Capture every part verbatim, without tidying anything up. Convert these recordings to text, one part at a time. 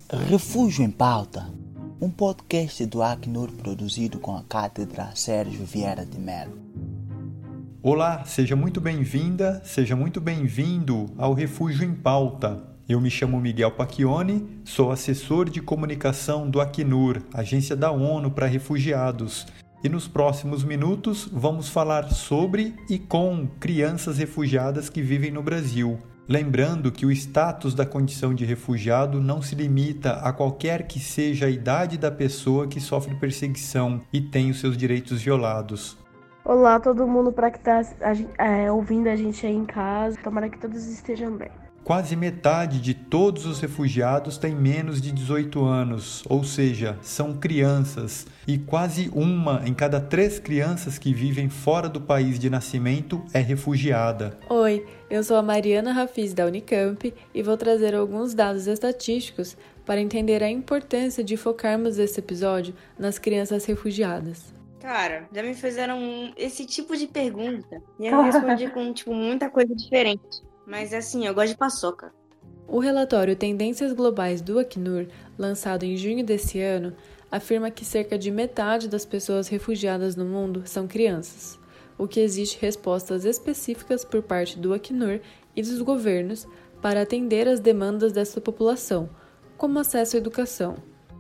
Refúgio em Pauta, um podcast do Acnur produzido com a Cátedra Sérgio Vieira de Mello. Olá, seja muito bem-vinda, seja muito bem-vindo ao Refúgio em Pauta. Eu me chamo Miguel Pacchioni, sou assessor de comunicação do Acnur, agência da ONU para refugiados. E nos próximos minutos vamos falar sobre e com crianças refugiadas que vivem no Brasil. Lembrando que o status da condição de refugiado não se limita a qualquer que seja a idade da pessoa que sofre perseguição e tem os seus direitos violados. Olá todo mundo para que está é, ouvindo a gente aí em casa, tomara que todos estejam bem. Quase metade de todos os refugiados tem menos de dezoito anos, ou seja, são crianças, e quase uma em cada três crianças que vivem fora do país de nascimento é refugiada. Oi, eu sou a Mariana Rafiz da Unicamp e vou trazer alguns dados estatísticos para entender a importância de focarmos esse episódio nas crianças refugiadas. Cara, já me fizeram esse tipo de pergunta e eu respondi com tipo, muita coisa diferente. Mas assim, eu gosto de paçoca. O relatório Tendências Globais do Acnur, lançado em junho desse ano, afirma que cerca de metade das pessoas refugiadas no mundo são crianças, o que exige respostas específicas por parte do Acnur e dos governos para atender às demandas dessa população, como acesso à educação.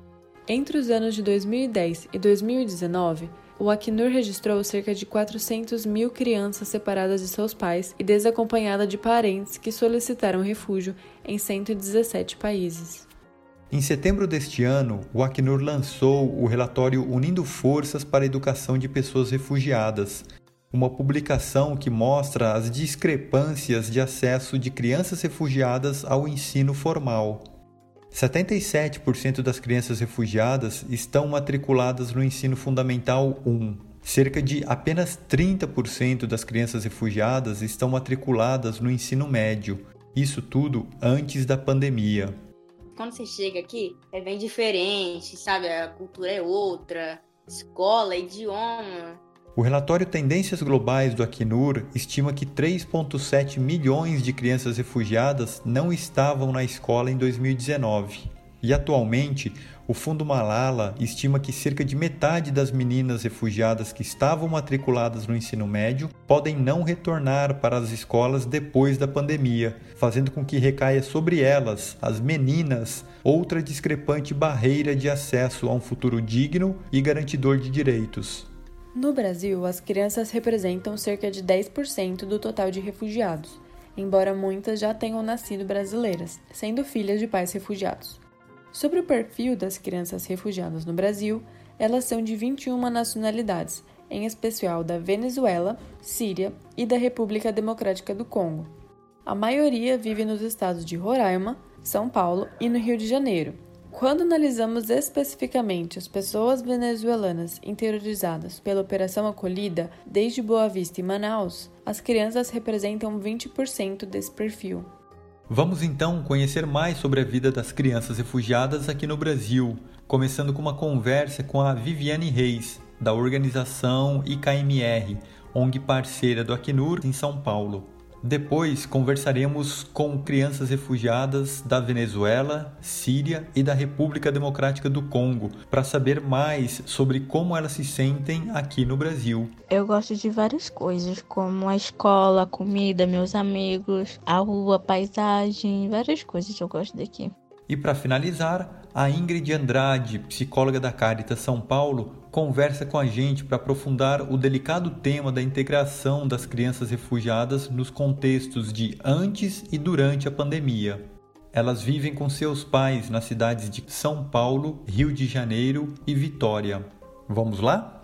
Entre os anos de dois mil e dez e dois mil e dezenove, o Acnur registrou cerca de quatrocentas mil crianças separadas de seus pais e desacompanhadas de parentes que solicitaram refúgio em cento e dezessete países. Em setembro deste ano, o Acnur lançou o relatório Unindo Forças para a Educação de Pessoas Refugiadas, uma publicação que mostra as discrepâncias de acesso de crianças refugiadas ao ensino formal. setenta e sete por cento das crianças refugiadas estão matriculadas no ensino fundamental um. Cerca de apenas trinta por cento das crianças refugiadas estão matriculadas no ensino médio. Isso tudo antes da pandemia. Quando você chega aqui, é bem diferente, sabe? A cultura é outra, escola, idioma. O relatório Tendências Globais do Acnur estima que três vírgula sete milhões de crianças refugiadas não estavam na escola em dois mil e dezenove. E atualmente, o Fundo Malala estima que cerca de metade das meninas refugiadas que estavam matriculadas no ensino médio podem não retornar para as escolas depois da pandemia, fazendo com que recaia sobre elas, as meninas, outra discrepante barreira de acesso a um futuro digno e garantidor de direitos. No Brasil, as crianças representam cerca de dez por cento do total de refugiados, embora muitas já tenham nascido brasileiras, sendo filhas de pais refugiados. Sobre o perfil das crianças refugiadas no Brasil, elas são de vinte e uma nacionalidades, em especial da Venezuela, Síria e da República Democrática do Congo. A maioria vive nos estados de Roraima, São Paulo e no Rio de Janeiro. Quando analisamos especificamente as pessoas venezuelanas interiorizadas pela Operação Acolhida desde Boa Vista e Manaus, as crianças representam vinte por cento desse perfil. Vamos então conhecer mais sobre a vida das crianças refugiadas aqui no Brasil, começando com uma conversa com a Viviane Reis, da organização I K M R, O N G parceira do Acnur em São Paulo. Depois conversaremos com crianças refugiadas da Venezuela, Síria e da República Democrática do Congo para saber mais sobre como elas se sentem aqui no Brasil. Eu gosto de várias coisas, como a escola, a comida, meus amigos, a rua, a paisagem, várias coisas eu gosto daqui. E para finalizar, a Ingrid Andrade, psicóloga da Caritas São Paulo, conversa com a gente para aprofundar o delicado tema da integração das crianças refugiadas nos contextos de antes e durante a pandemia. Elas vivem com seus pais nas cidades de São Paulo, Rio de Janeiro e Vitória. Vamos lá?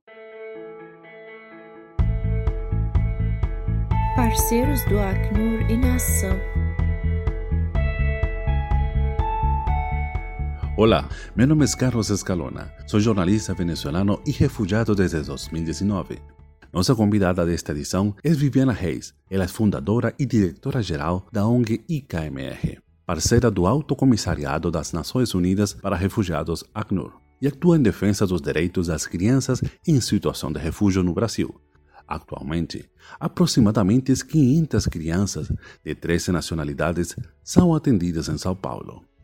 Parceiros do Acnur em Ação. Olá, meu nome é Carlos Escalona, sou jornalista venezuelano e refugiado desde dois mil e dezenove. Nossa convidada desta edição é Viviane Reis, ela é fundadora e diretora-geral da O N G I K M R, parceira do Alto Comissariado das Nações Unidas para Refugiados Acnur, e atua em defesa dos direitos das crianças em situação de refúgio no Brasil. Atualmente, aproximadamente quinhentas crianças de treze nacionalidades são atendidas em São Paulo.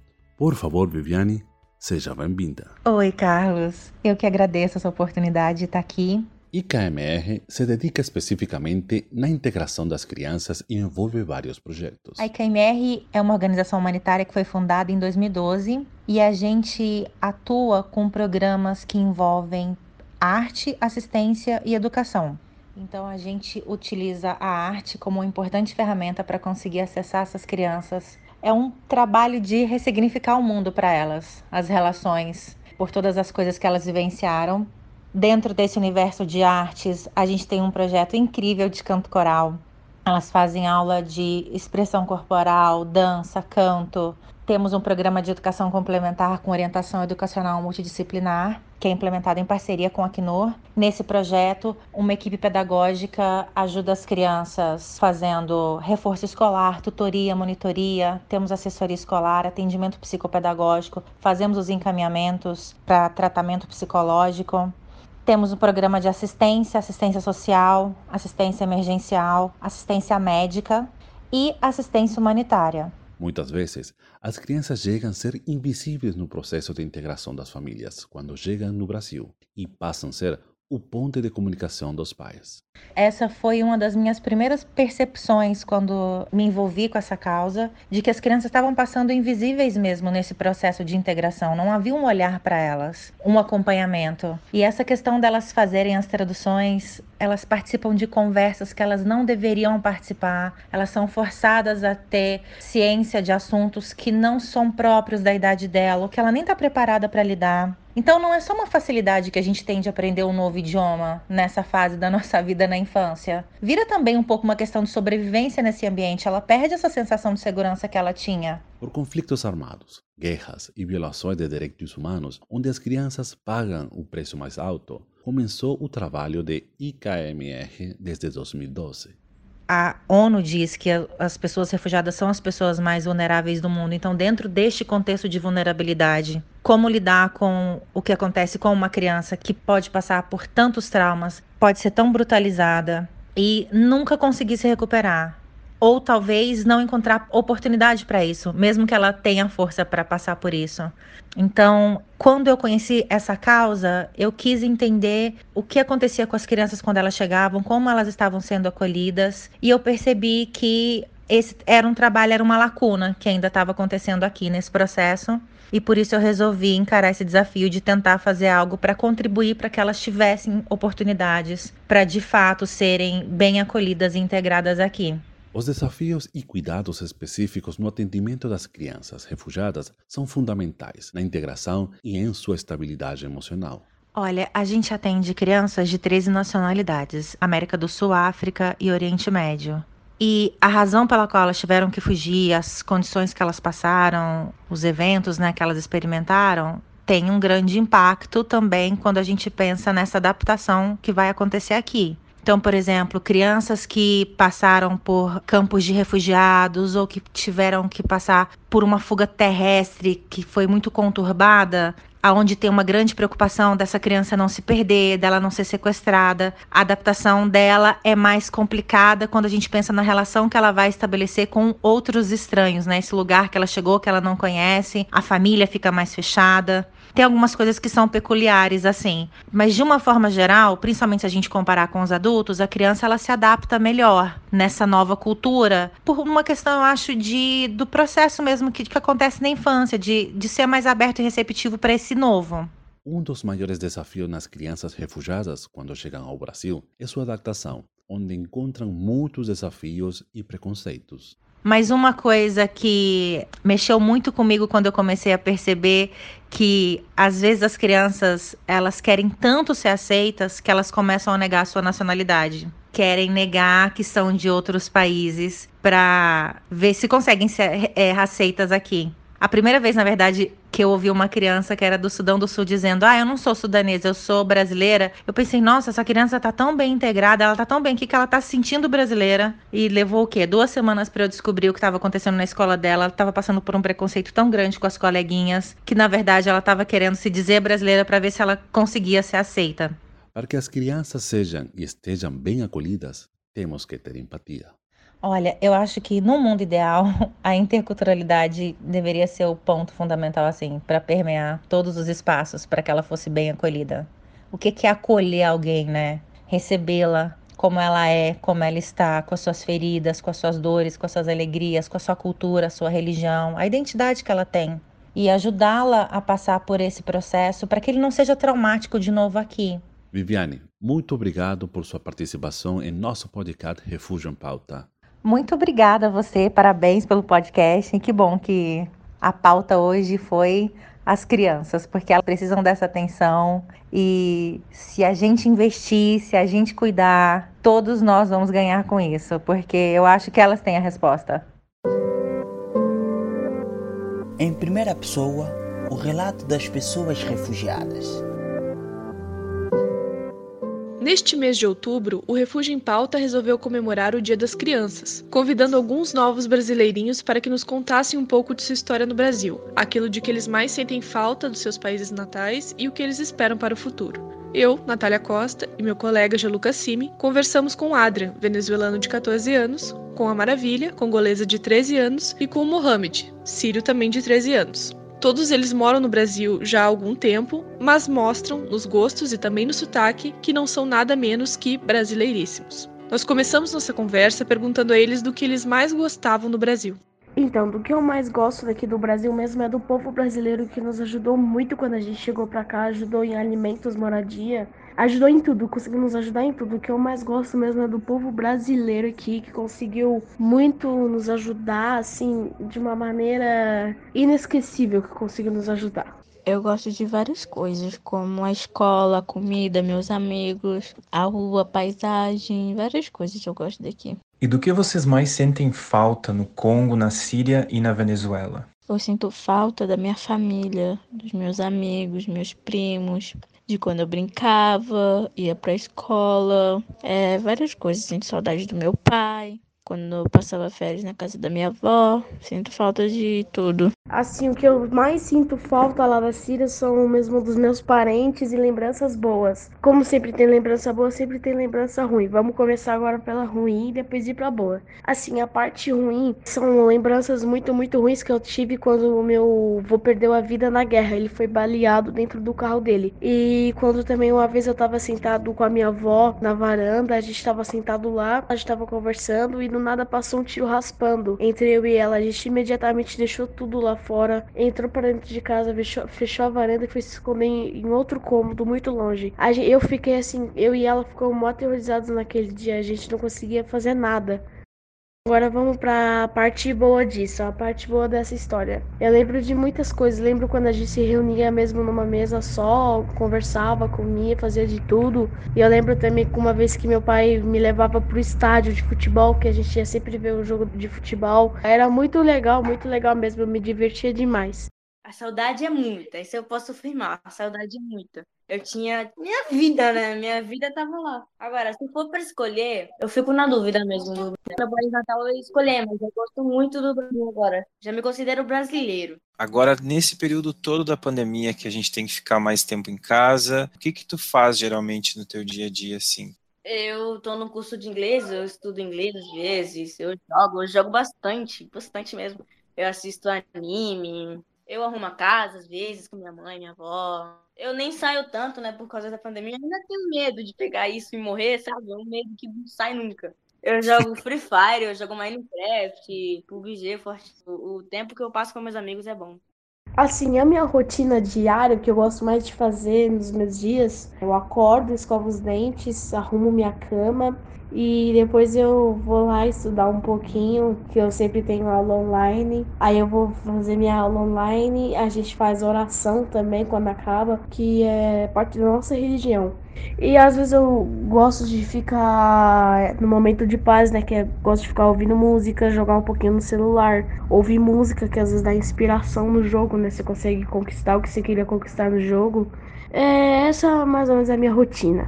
Por favor, Viviane, seja bem-vinda. Oi, Carlos. Eu que agradeço essa oportunidade de estar aqui. I K M R se dedica especificamente na integração das crianças e envolve vários projetos. A I K M R é uma organização humanitária que foi fundada em dois mil e doze e a gente atua com programas que envolvem arte, assistência e educação. Então a gente utiliza a arte como uma importante ferramenta para conseguir acessar essas crianças. É um trabalho de ressignificar o mundo para elas, as relações, por todas as coisas que elas vivenciaram. Dentro desse universo de artes, a gente tem um projeto incrível de canto coral. Elas fazem aula de expressão corporal, dança, canto. Temos um programa de educação complementar com orientação educacional multidisciplinar, que é implementado em parceria com a Acnur. Nesse projeto, uma equipe pedagógica ajuda as crianças fazendo reforço escolar, tutoria, monitoria. Temos assessoria escolar, atendimento psicopedagógico, fazemos os encaminhamentos para tratamento psicológico. Temos um programa de assistência, assistência social, assistência emergencial, assistência médica e assistência humanitária. Muitas vezes, as crianças chegam a ser invisíveis no processo de integração das famílias quando chegam no Brasil e passam a ser o ponto de comunicação dos pais. Essa foi uma das minhas primeiras percepções quando me envolvi com essa causa, de que as crianças estavam passando invisíveis mesmo nesse processo de integração. Não havia um olhar para elas, um acompanhamento. E essa questão delas fazerem as traduções, elas participam de conversas que elas não deveriam participar, elas são forçadas a ter ciência de assuntos que não são próprios da idade dela, ou que ela nem está preparada para lidar. Então não é só uma facilidade que a gente tem de aprender um novo idioma nessa fase da nossa vida na infância. Vira também um pouco uma questão de sobrevivência nesse ambiente. Ela perde essa sensação de segurança que ela tinha. Por conflitos armados, guerras e violações de direitos humanos, onde as crianças pagam o preço mais alto, começou o trabalho de I K M R desde dois mil e doze. A ONU diz que as pessoas refugiadas são as pessoas mais vulneráveis do mundo. Então, dentro deste contexto de vulnerabilidade, como lidar com o que acontece com uma criança que pode passar por tantos traumas, pode ser tão brutalizada e nunca conseguir se recuperar? Ou talvez não encontrar oportunidade para isso, mesmo que ela tenha força para passar por isso. Então, quando eu conheci essa causa, eu quis entender o que acontecia com as crianças quando elas chegavam, como elas estavam sendo acolhidas, e eu percebi que esse era um trabalho, era uma lacuna que ainda estava acontecendo aqui nesse processo, e por isso eu resolvi encarar esse desafio de tentar fazer algo para contribuir para que elas tivessem oportunidades para de fato serem bem acolhidas e integradas aqui. Os desafios e cuidados específicos no atendimento das crianças refugiadas são fundamentais na integração e em sua estabilidade emocional. Olha, a gente atende crianças de treze nacionalidades, América do Sul, África e Oriente Médio. E a razão pela qual elas tiveram que fugir, as condições que elas passaram, os eventos, né, que elas experimentaram, tem um grande impacto também quando a gente pensa nessa adaptação que vai acontecer aqui. Então, por exemplo, crianças que passaram por campos de refugiados ou que tiveram que passar por uma fuga terrestre que foi muito conturbada, aonde tem uma grande preocupação dessa criança não se perder, dela não ser sequestrada. A adaptação dela é mais complicada quando a gente pensa na relação que ela vai estabelecer com outros estranhos, né? Esse lugar que ela chegou, que ela não conhece, a família fica mais fechada. Tem algumas coisas que são peculiares, assim. Mas, de uma forma geral, principalmente se a gente comparar com os adultos, a criança ela se adapta melhor nessa nova cultura. Por uma questão, eu acho, de, do processo mesmo que, que acontece na infância, de, de ser mais aberto e receptivo para esse novo. Um dos maiores desafios nas crianças refugiadas quando chegam ao Brasil é sua adaptação, onde encontram muitos desafios e preconceitos. Mas uma coisa que mexeu muito comigo quando eu comecei a perceber que às vezes as crianças elas querem tanto ser aceitas que elas começam a negar a sua nacionalidade. Querem negar que são de outros países para ver se conseguem ser é, aceitas aqui. A primeira vez, na verdade, que eu ouvi uma criança que era do Sudão do Sul dizendo: ah, eu não sou sudanesa, eu sou brasileira. Eu pensei, nossa, essa criança tá tão bem integrada, ela tá tão bem aqui que ela tá se sentindo brasileira. E levou o quê? Duas semanas para eu descobrir o que estava acontecendo na escola dela. Ela tava passando por um preconceito tão grande com as coleguinhas, que na verdade ela tava querendo se dizer brasileira para ver se ela conseguia ser aceita. Para que as crianças sejam e estejam bem acolhidas, temos que ter empatia. Olha, eu acho que no mundo ideal, a interculturalidade deveria ser o ponto fundamental, assim, para permear todos os espaços, para que ela fosse bem acolhida. O que que é acolher alguém, né? Recebê-la como ela é, como ela está, com as suas feridas, com as suas dores, com as suas alegrias, com a sua cultura, a sua religião, a identidade que ela tem. E ajudá-la a passar por esse processo para que ele não seja traumático de novo aqui. Viviane, muito obrigado por sua participação em nosso podcast Refúgio em Pauta. Muito obrigada a você, parabéns pelo podcast. Que bom que a pauta hoje foi as crianças, porque elas precisam dessa atenção e se a gente investir, se a gente cuidar, todos nós vamos ganhar com isso, porque eu acho que elas têm a resposta. Em primeira pessoa, o relato das pessoas refugiadas. Neste mês de outubro, o Refúgio em Pauta resolveu comemorar o Dia das Crianças, convidando alguns novos brasileirinhos para que nos contassem um pouco de sua história no Brasil, aquilo de que eles mais sentem falta dos seus países natais e o que eles esperam para o futuro. Eu, Natália Costa, e meu colega Gianluca Simi conversamos com o Adrian, venezuelano de catorze anos, com a Maravilha, congolesa de treze anos, e com o Mohamed, sírio também de treze anos. Todos eles moram no Brasil já há algum tempo, mas mostram, nos gostos e também no sotaque, que não são nada menos que brasileiríssimos. Nós começamos nossa conversa perguntando a eles do que eles mais gostavam no Brasil. Então, do que eu mais gosto daqui do Brasil mesmo é do povo brasileiro que nos ajudou muito quando a gente chegou pra cá, ajudou em alimentos, moradia, ajudou em tudo, conseguiu nos ajudar em tudo. O que eu mais gosto mesmo é do povo brasileiro aqui, que conseguiu muito nos ajudar, assim, de uma maneira inesquecível, que conseguiu nos ajudar. Eu gosto de várias coisas, como a escola, a comida, meus amigos, a rua, a paisagem, várias coisas eu gosto daqui. E do que vocês mais sentem falta no Congo, na Síria e na Venezuela? Eu sinto falta da minha família, dos meus amigos, meus primos, de quando eu brincava, ia pra escola, é, várias coisas. Sinto saudade do meu pai, quando eu passava férias na casa da minha avó, sinto falta de tudo. Assim, o que eu mais sinto falta lá da Síria são mesmo dos meus parentes e lembranças boas. Como sempre tem lembrança boa, sempre tem lembrança ruim. Vamos começar agora pela ruim e depois ir pra boa. Assim, a parte ruim são lembranças muito, muito ruins que eu tive quando o meu avô perdeu a vida na guerra. Ele foi baleado dentro do carro dele. E quando também uma vez eu tava sentado com a minha avó na varanda, a gente tava sentado lá, a gente tava conversando e do nada passou um tiro raspando entre eu e ela. A gente imediatamente deixou tudo lá fora, entrou para dentro de casa, fechou, fechou a varanda e foi se esconder em, em outro cômodo, muito longe. A gente, eu fiquei assim, eu e ela ficamos mó aterrorizados naquele dia, a gente não conseguia fazer nada. Agora vamos para a parte boa disso, a parte boa dessa história. Eu lembro de muitas coisas, lembro quando a gente se reunia mesmo numa mesa só, conversava, comia, fazia de tudo. E eu lembro também que uma vez que meu pai me levava pro estádio de futebol, que a gente ia sempre ver um jogo de futebol. Era muito legal, muito legal mesmo, eu me divertia demais. A saudade é muita, isso eu posso afirmar, a saudade é muita. Eu tinha minha vida, né? Minha vida tava lá. Agora, se for pra escolher, eu fico na dúvida mesmo. Do trabalho de Natal eu escolher, mas eu gosto muito do Brasil agora. Já me considero brasileiro. Agora, nesse período todo da pandemia que a gente tem que ficar mais tempo em casa, o que que tu faz geralmente no teu dia a dia, assim? Eu tô no curso de inglês, eu estudo inglês às vezes, eu jogo, eu jogo bastante, bastante mesmo. Eu assisto anime, eu arrumo a casa às vezes com minha mãe, minha avó. Eu nem saio tanto, né, por causa da pandemia. Eu ainda tenho medo de pegar isso e morrer, sabe? É um medo que não sai nunca. Eu jogo Free Fire, eu jogo Minecraft, P U B G, Fortnite. O o tempo que eu passo com meus amigos é bom. Assim, a minha rotina diária, o que eu gosto mais de fazer nos meus dias, eu acordo, escovo os dentes, arrumo minha cama e depois eu vou lá estudar um pouquinho, que eu sempre tenho aula online. Aí eu vou fazer minha aula online, a gente faz oração também quando acaba, que é parte da nossa religião. E às vezes eu gosto de ficar no momento de paz, né? Que é, gosto de ficar ouvindo música, jogar um pouquinho no celular, ouvir música que às vezes dá inspiração no jogo, né? Você consegue conquistar o que você queria conquistar no jogo. É, essa mais ou menos é a minha rotina.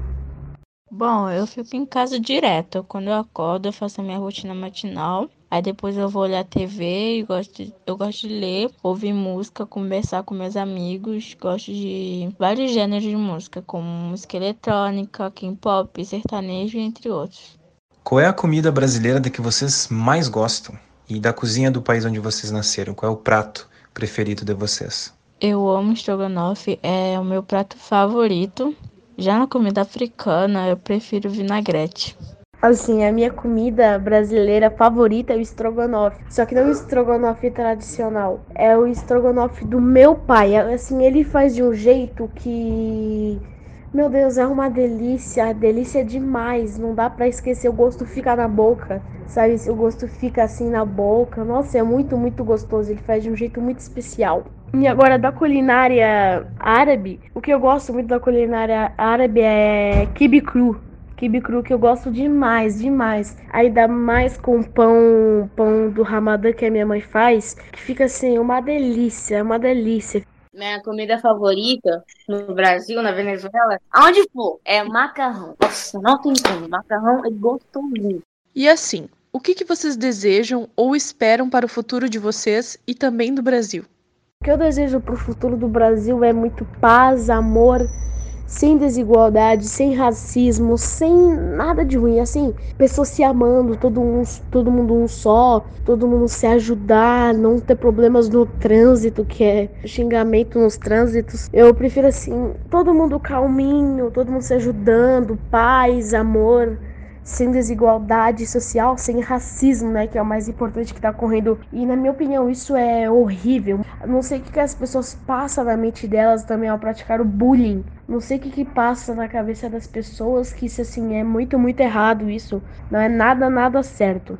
Bom, eu fico em casa direto. Quando eu acordo, eu faço a minha rotina matinal. Aí depois eu vou olhar a T V e gosto de, eu gosto de ler, ouvir música, conversar com meus amigos. Gosto de vários gêneros de música, como música eletrônica, K-pop, sertanejo, entre outros. Qual é a comida brasileira da que vocês mais gostam? E da cozinha do país onde vocês nasceram, qual é o prato preferido de vocês? Eu amo estrogonofe, é o meu prato favorito. Já na comida africana, eu prefiro vinagrete. Assim, a minha comida brasileira favorita é o estrogonofe. Só que não o estrogonofe tradicional. É o estrogonofe do meu pai. Assim, ele faz de um jeito que... Meu Deus, é uma delícia. Delícia demais. Não dá pra esquecer. O gosto fica na boca. Sabe? O gosto fica assim na boca. Nossa, é muito, muito gostoso. Ele faz de um jeito muito especial. E agora, da culinária árabe, o que eu gosto muito da culinária árabe é quibe cru. Quibe cru que eu gosto demais, demais. Aí dá mais com pão, pão do Ramadã que a minha mãe faz, que fica assim, uma delícia, uma delícia. Minha comida favorita no Brasil, na Venezuela, aonde for, é macarrão. Nossa, não tem como, macarrão é gostosinho. E assim, o que, que vocês desejam ou esperam para o futuro de vocês e também do Brasil? O que eu desejo para o futuro do Brasil é muito paz, amor, sem desigualdade, sem racismo, sem nada de ruim, assim, pessoas se amando, todo, um, todo mundo um só, todo mundo se ajudar, não ter problemas no trânsito, que é xingamento nos trânsitos. Eu prefiro assim, todo mundo calminho, todo mundo se ajudando, paz, amor, sem desigualdade social, sem racismo, né, que é o mais importante que tá ocorrendo. E na minha opinião isso é horrível. Não sei o que, que as pessoas passam na mente delas também ao praticar o bullying. Não sei o que, que passa na cabeça das pessoas, que isso assim é muito, muito errado isso. Não é nada, nada certo.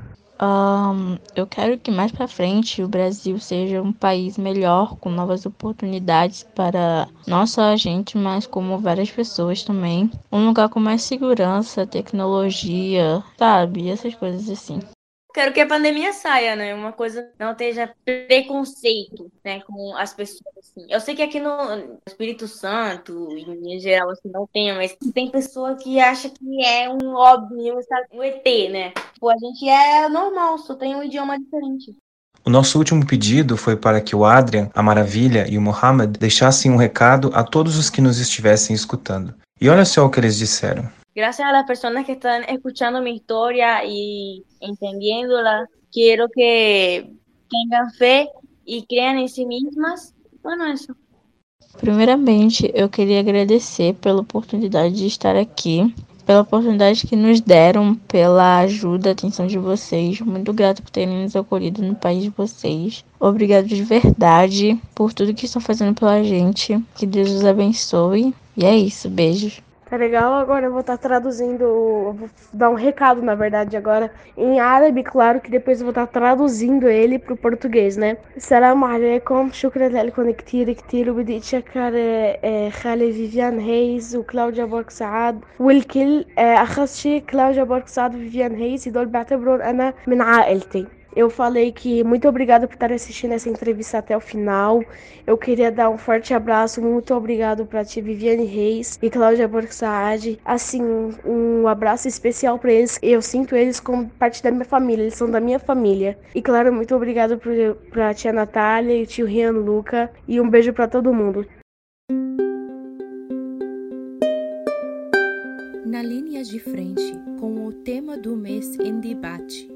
Um, eu quero que mais pra frente o Brasil seja um país melhor, com novas oportunidades para não só a gente, mas como várias pessoas também. Um lugar com mais segurança, tecnologia, sabe? Essas coisas assim. Quero que a pandemia saia, né? Uma coisa não esteja preconceito, né, com as pessoas, assim. Eu sei que aqui no Espírito Santo, em geral, assim, não tem, mas tem pessoa que acha que é um óbvio, um E T, né? Pô, a gente é normal, só tem um idioma diferente. O nosso último pedido foi para que o Adrian, a Maravilha e o Mohamed deixassem um recado a todos os que nos estivessem escutando. E olha só o que eles disseram. Gracias a las personas que están escuchando mi historia y entendiéndola, quiero que tengan fe y crean en sí mismas. Bueno, eso. Primeiramente, eu queria agradecer pela oportunidade de estar aqui, pela oportunidade que nos deram, pela ajuda, atenção de vocês. Muito grata por terem nos acolhido no país de vocês. Obrigado de verdade por tudo que estão fazendo pela gente. Que Deus os abençoe. E é isso, beijos. Tá legal? Agora eu vou estar traduzindo, eu vou dar um recado, na verdade, agora em árabe, claro que depois eu vou estar traduzindo ele pro português, né? Assalamu alaikum, shukran lakum كتير كتير وبدي اتشكر خالي فيفيان هيز وكلاوديا بورك سعاد والكل اخص شيء كلاوديا بورك سعاد وفيفيان هيز دول بعتبرهم انا من عائلتي. Eu falei que muito obrigado por estar assistindo essa entrevista até o final. Eu queria dar um forte abraço, muito obrigado para ti, Viviane Reis e Cláudia Borsaad. Assim, um abraço especial para eles. Eu sinto eles como parte da minha família, eles são da minha família. E claro, muito obrigado para a tia Natália e o tio Rian Luca. E um beijo para todo mundo. Na linha de frente, com o tema do mês em debate.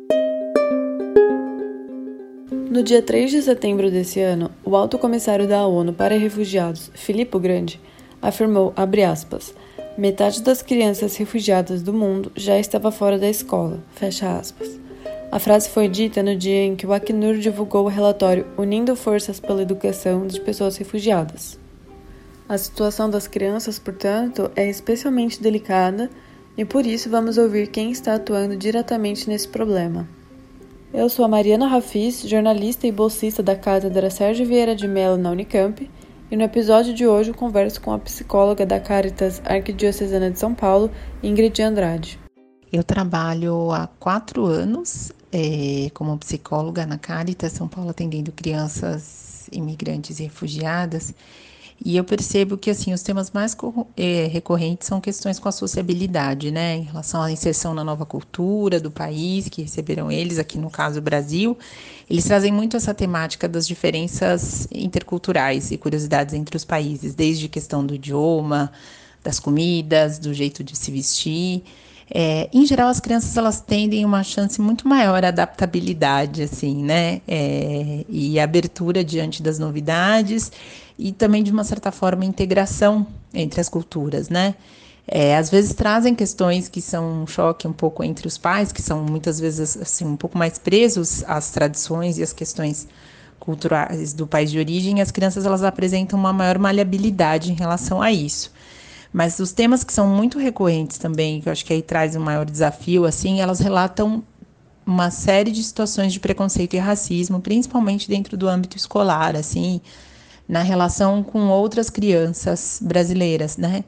No dia três de setembro desse ano, o alto comissário da ONU para Refugiados, Filippo Grandi, afirmou, abre aspas, metade das crianças refugiadas do mundo já estava fora da escola, fecha aspas. A frase foi dita no dia em que o Acnur divulgou o relatório Unindo Forças pela Educação de Pessoas Refugiadas. A situação das crianças, portanto, é especialmente delicada e por isso vamos ouvir quem está atuando diretamente nesse problema. Eu sou a Mariana Hafiz, jornalista e bolsista da Cátedra Sérgio Vieira de Mello na Unicamp, e no episódio de hoje eu converso com a psicóloga da Caritas Arquidiocesana de São Paulo, Ingrid Andrade. Eu trabalho há quatro anos é, como psicóloga na Caritas São Paulo, atendendo crianças imigrantes e refugiadas. E eu percebo que assim, os temas mais é, recorrentes são questões com a sociabilidade, né? Em relação à inserção na nova cultura do país, que receberam eles, aqui no caso o Brasil. Eles trazem muito essa temática das diferenças interculturais e curiosidades entre os países, desde questão do idioma, das comidas, do jeito de se vestir. É, em geral, as crianças elas tendem uma chance muito maior à adaptabilidade, assim, né? É, e abertura diante das novidades e também, de uma certa forma, integração entre as culturas, né? É, às vezes trazem questões que são um choque um pouco entre os pais, que são muitas vezes assim, um pouco mais presos às tradições e às questões culturais do país de origem. As crianças elas apresentam uma maior maleabilidade em relação a isso. Mas os temas que são muito recorrentes também, que eu acho que aí traz um maior desafio, assim, elas relatam uma série de situações de preconceito e racismo, principalmente dentro do âmbito escolar, assim, na relação com outras crianças brasileiras, né?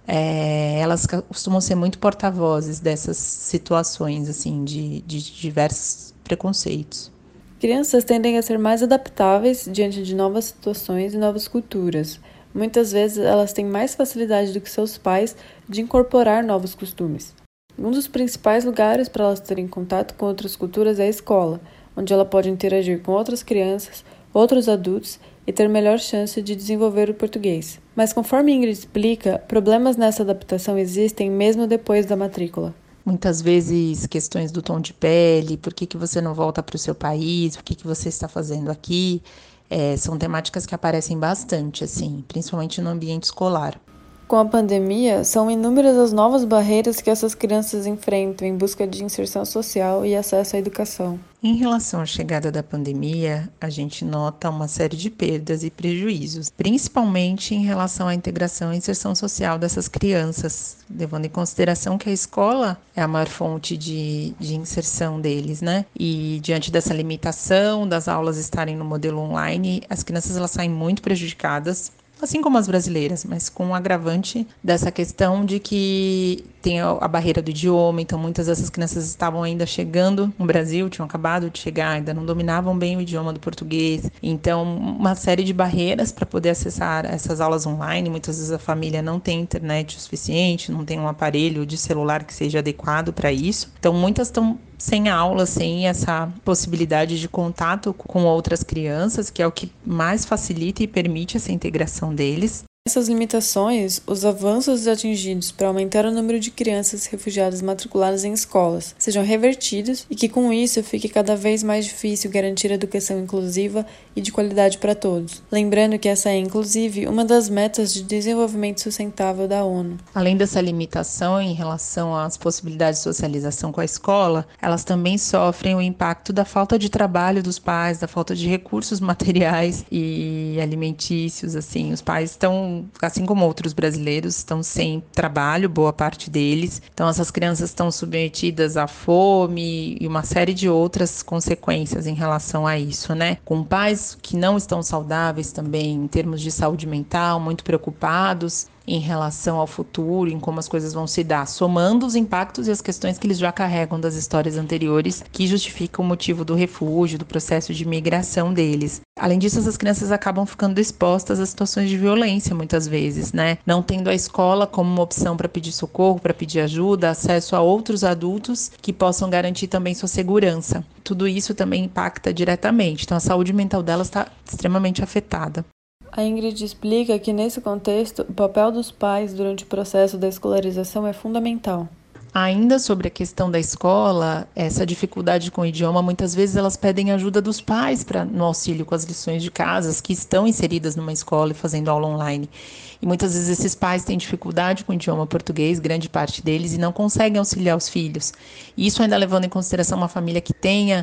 É, elas costumam ser muito porta-vozes dessas situações, assim, de, de diversos preconceitos. Crianças tendem a ser mais adaptáveis diante de novas situações e novas culturas. Muitas vezes elas têm mais facilidade do que seus pais de incorporar novos costumes. Um dos principais lugares para elas terem contato com outras culturas é a escola, onde ela pode interagir com outras crianças, outros adultos e ter melhor chance de desenvolver o português. Mas conforme Ingrid explica, problemas nessa adaptação existem mesmo depois da matrícula. Muitas vezes questões do tom de pele, por que, que você não volta para o seu país, o que, que você está fazendo aqui, é, são temáticas que aparecem bastante, assim, principalmente no ambiente escolar. Com a pandemia, são inúmeras as novas barreiras que essas crianças enfrentam em busca de inserção social e acesso à educação. Em relação à chegada da pandemia, a gente nota uma série de perdas e prejuízos, principalmente em relação à integração e inserção social dessas crianças, levando em consideração que a escola é a maior fonte de, de inserção deles, né? E diante dessa limitação das aulas estarem no modelo online, as crianças elas saem muito prejudicadas, assim como as brasileiras, mas com o agravante dessa questão de que tem a barreira do idioma. Então muitas dessas crianças estavam ainda chegando no Brasil, tinham acabado de chegar, ainda não dominavam bem o idioma do português. Então uma série de barreiras para poder acessar essas aulas online. Muitas vezes a família não tem internet o suficiente, não tem um aparelho de celular que seja adequado para isso. Então muitas estão sem aula, sem essa possibilidade de contato com outras crianças, que é o que mais facilita e permite essa integração deles. Essas limitações, os avanços atingidos para aumentar o número de crianças refugiadas matriculadas em escolas sejam revertidos e que com isso fique cada vez mais difícil garantir educação inclusiva e de qualidade para todos. Lembrando que essa é, inclusive, uma das metas de desenvolvimento sustentável da ONU. Além dessa limitação em relação às possibilidades de socialização com a escola, elas também sofrem o impacto da falta de trabalho dos pais, da falta de recursos materiais e alimentícios, assim. Os pais estão, assim como outros brasileiros, estão sem trabalho, boa parte deles. Então essas crianças estão submetidas à fome e uma série de outras consequências em relação a isso, né? Com pais que não estão saudáveis também em termos de saúde mental, muito preocupados em relação ao futuro, em como as coisas vão se dar, somando os impactos e as questões que eles já carregam das histórias anteriores, que justificam o motivo do refúgio, do processo de migração deles. Além disso, essas crianças acabam ficando expostas a situações de violência, muitas vezes, né? Não tendo a escola como uma opção para pedir socorro, para pedir ajuda, acesso a outros adultos que possam garantir também sua segurança. Tudo isso também impacta diretamente, então a saúde mental delas está extremamente afetada. A Ingrid explica que, nesse contexto, o papel dos pais durante o processo da escolarização é fundamental. Ainda sobre a questão da escola, essa dificuldade com o idioma, muitas vezes elas pedem ajuda dos pais pra, no auxílio com as lições de casa, que estão inseridas numa escola e fazendo aula online. E muitas vezes esses pais têm dificuldade com o idioma português, grande parte deles, e não conseguem auxiliar os filhos. Isso ainda levando em consideração uma família que tenha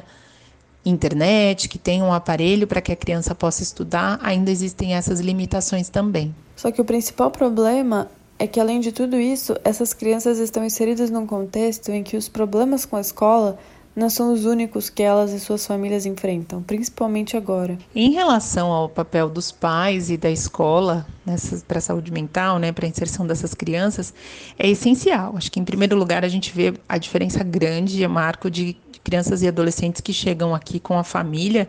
internet, que tenha um aparelho para que a criança possa estudar, ainda existem essas limitações também. Só que o principal problema é que, além de tudo isso, essas crianças estão inseridas num contexto em que os problemas com a escola não são os únicos que elas e suas famílias enfrentam, principalmente agora. Em relação ao papel dos pais e da escola para a saúde mental, né, para a inserção dessas crianças, é essencial. Acho que, em primeiro lugar, a gente vê a diferença grande, é marco de crianças e adolescentes que chegam aqui com a família,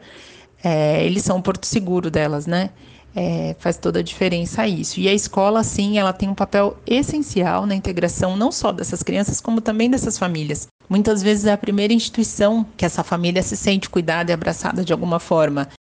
é, eles são o porto seguro delas, né? É, faz toda a diferença isso. E a escola, sim, ela tem um papel essencial na integração não só dessas crianças, como também dessas famílias. Muitas vezes é a primeira instituição que essa família se sente cuidada e abraçada de alguma forma.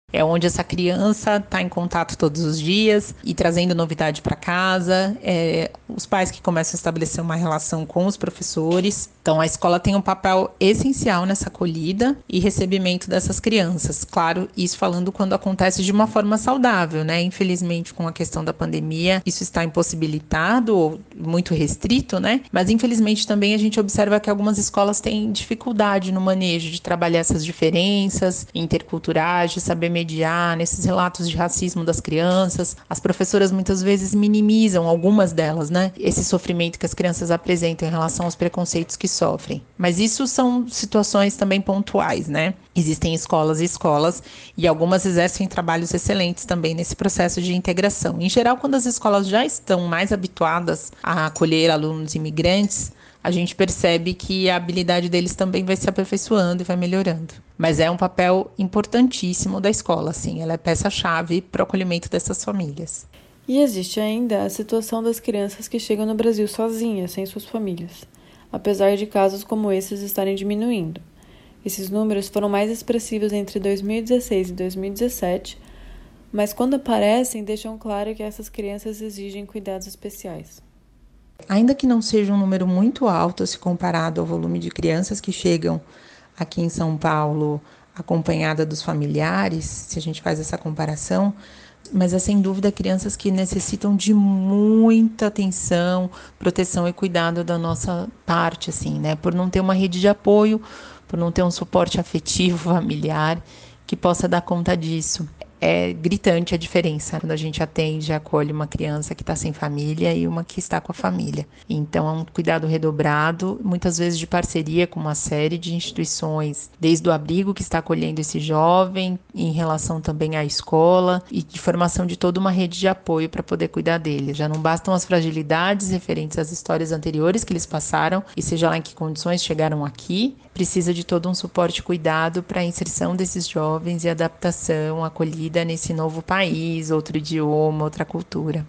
É onde essa criança está em contato todos os dias e trazendo novidade para casa. É, os pais que começam a estabelecer uma relação com os professores. Então, a escola tem um papel essencial nessa acolhida e recebimento dessas crianças. Claro, isso falando quando acontece de uma forma saudável, né? Infelizmente, com a questão da pandemia, isso está impossibilitado ou muito restrito, né? Mas, infelizmente, também a gente observa que algumas escolas têm dificuldade no manejo de trabalhar essas diferenças interculturais, de saber mediar nesses relatos de racismo das crianças. As professoras muitas vezes minimizam, algumas delas, né, esse sofrimento que as crianças apresentam em relação aos preconceitos que sofrem. Mas isso são situações também pontuais, né? Existem escolas e escolas e algumas exercem trabalhos excelentes também nesse processo de integração. Em geral, quando as escolas já estão mais habituadas a acolher alunos imigrantes, a gente percebe que a habilidade deles também vai se aperfeiçoando e vai melhorando. Mas é um papel importantíssimo da escola, assim, ela é peça-chave para o acolhimento dessas famílias. E existe ainda a situação das crianças que chegam no Brasil sozinhas, sem suas famílias, apesar de casos como esses estarem diminuindo. Esses números foram mais expressivos entre dois mil e dezesseis e dois mil e dezessete, mas quando aparecem, deixam claro que essas crianças exigem cuidados especiais. Ainda que não seja um número muito alto se comparado ao volume de crianças que chegam aqui em São Paulo acompanhada dos familiares, se a gente faz essa comparação, mas é sem dúvida crianças que necessitam de muita atenção, proteção e cuidado da nossa parte, assim, né? Por não ter uma rede de apoio, por não ter um suporte afetivo, familiar, que possa dar conta disso. É gritante a diferença quando a gente atende e acolhe uma criança que está sem família e uma que está com a família. Então é um cuidado redobrado, muitas vezes de parceria com uma série de instituições, desde o abrigo que está acolhendo esse jovem, em relação também à escola e de formação de toda uma rede de apoio para poder cuidar dele. Já não bastam as fragilidades referentes às histórias anteriores que eles passaram e seja lá em que condições chegaram aqui, precisa de todo um suporte e cuidado para a inserção desses jovens e adaptação, acolhida nesse novo país, outro idioma, outra cultura.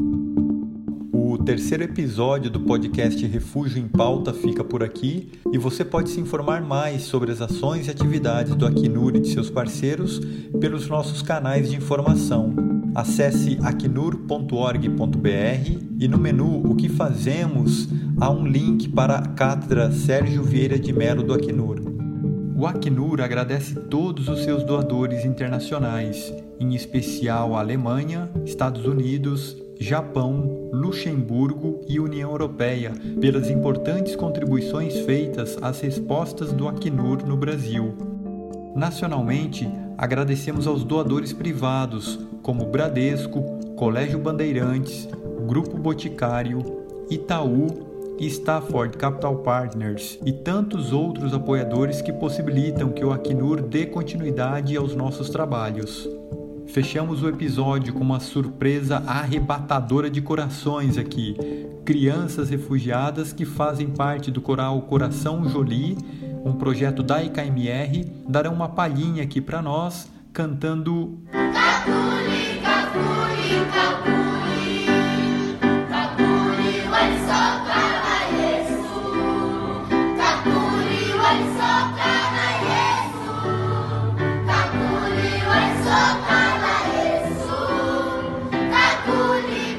O terceiro episódio do podcast Refúgio em Pauta fica por aqui e você pode se informar mais sobre as ações e atividades do Acnur e de seus parceiros pelos nossos canais de informação. Acesse acnur ponto org ponto br e no menu O que fazemos há um link para a Cátedra Sérgio Vieira de Mello do Acnur. O Acnur agradece todos os seus doadores internacionais, em especial a Alemanha, Estados Unidos, Japão, Luxemburgo e União Europeia, pelas importantes contribuições feitas às respostas do Acnur no Brasil. Nacionalmente, agradecemos aos doadores privados, como Bradesco, Colégio Bandeirantes, Grupo Boticário, Itaú e Stafford Capital Partners e tantos outros apoiadores que possibilitam que o Acnur dê continuidade aos nossos trabalhos. Fechamos o episódio com uma surpresa arrebatadora de corações aqui. Crianças refugiadas que fazem parte do coral Coração Jolie, um projeto da I K M R, darão uma palhinha aqui para nós, cantando Kakuli, Kakuli, Kakuli, Kakuli, vai soprar na Yesu, Kakuli, vai soprar na Yesu, Kakuli, vai soprar na Yesu, Kakuli,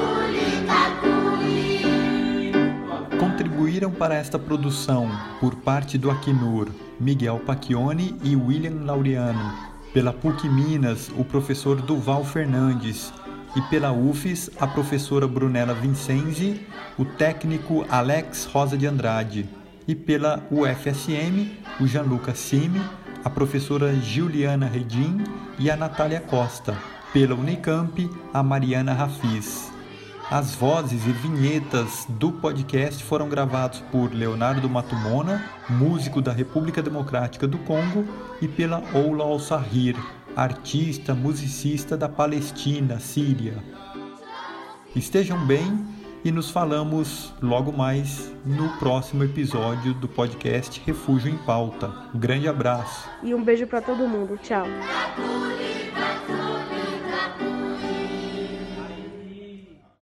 Kakuli, Kakuli. Contribuíram para esta produção, por parte do Acnur, Miguel Pacchioni e William Laureano. Pela P U C Minas, o professor Duval Fernandes, e pela U F S, a professora Brunella Vincenzi, o técnico Alex Rosa de Andrade, e pela U F S M, o Gianluca Simi, a professora Juliana Redin e a Natália Costa, pela Unicamp, a Mariana Rafiz. As vozes e vinhetas do podcast foram gravados por Leonardo Matumona, músico da República Democrática do Congo, e pela Oula Al-Sahir, artista, musicista da Palestina, Síria. Estejam bem e nos falamos logo mais no próximo episódio do podcast Refúgio em Pauta. Um grande abraço. E um beijo para todo mundo. Tchau.